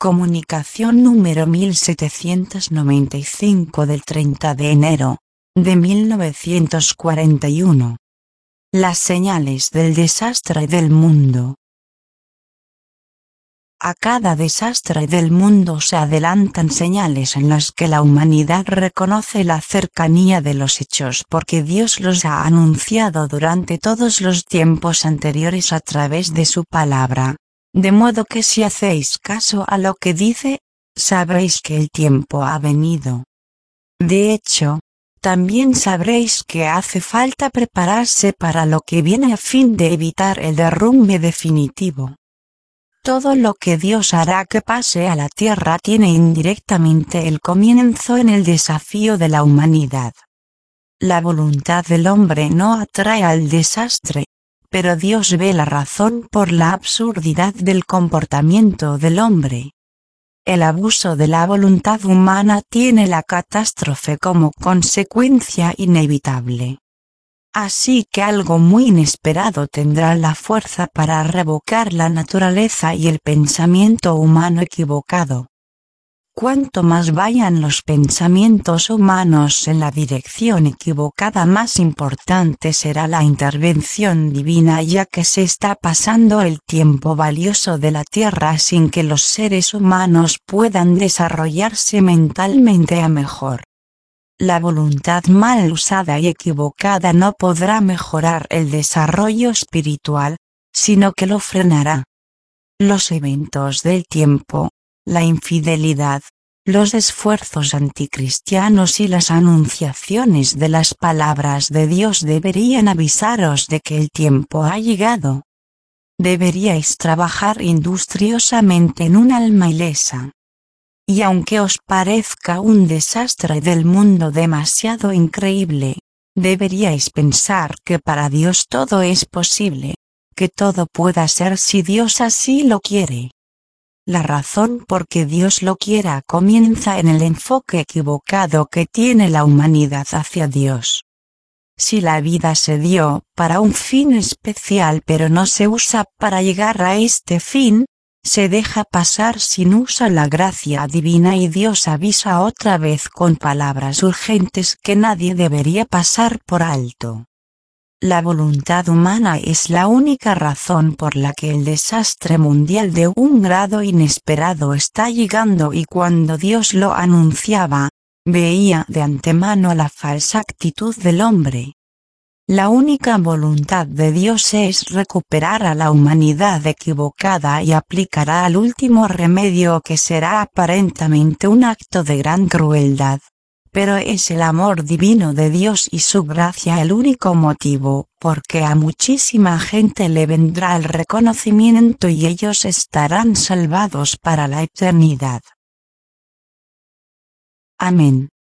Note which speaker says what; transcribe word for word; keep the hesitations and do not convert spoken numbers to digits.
Speaker 1: Comunicación número mil setecientos noventa y cinco del treinta de enero de mil novecientos cuarenta y uno. Las señales del desastre del mundo. A cada desastre del mundo se adelantan señales en las que la humanidad reconoce la cercanía de los hechos porque Dios los ha anunciado durante todos los tiempos anteriores a través de su palabra. De modo que si hacéis caso a lo que dice, sabréis que el tiempo ha venido. De hecho, también sabréis que hace falta prepararse para lo que viene a fin de evitar el derrumbe definitivo. Todo lo que Dios hará que pase a la tierra tiene indirectamente el comienzo en el desafío de la humanidad. La voluntad del hombre no atrae al desastre, pero Dios ve la razón por la absurdidad del comportamiento del hombre. El abuso de la voluntad humana tiene la catástrofe como consecuencia inevitable. Así que algo muy inesperado tendrá la fuerza para revocar la naturaleza y el pensamiento humano equivocado. Cuanto más vayan los pensamientos humanos en la dirección equivocada, más importante será la intervención divina, ya que se está pasando el tiempo valioso de la tierra sin que los seres humanos puedan desarrollarse mentalmente a mejor. La voluntad mal usada y equivocada no podrá mejorar el desarrollo espiritual, sino que lo frenará. Los eventos del tiempo, la infidelidad, los esfuerzos anticristianos y las anunciaciones de las palabras de Dios deberían avisaros de que el tiempo ha llegado. Deberíais trabajar industriosamente en un alma ilesa. Y aunque os parezca un desastre del mundo demasiado increíble, deberíais pensar que para Dios todo es posible, que todo pueda ser si Dios así lo quiere. La razón por qué Dios lo quiera comienza en el enfoque equivocado que tiene la humanidad hacia Dios. Si la vida se dio para un fin especial pero no se usa para llegar a este fin, se deja pasar sin uso la gracia divina y Dios avisa otra vez con palabras urgentes que nadie debería pasar por alto. La voluntad humana es la única razón por la que el desastre mundial de un grado inesperado está llegando, y cuando Dios lo anunciaba, veía de antemano la falsa actitud del hombre. La única voluntad de Dios es recuperar a la humanidad equivocada y aplicará al último remedio que será aparentemente un acto de gran crueldad. Pero es el amor divino de Dios y su gracia el único motivo, porque a muchísima gente le vendrá el reconocimiento y ellos estarán salvados para la eternidad. Amén.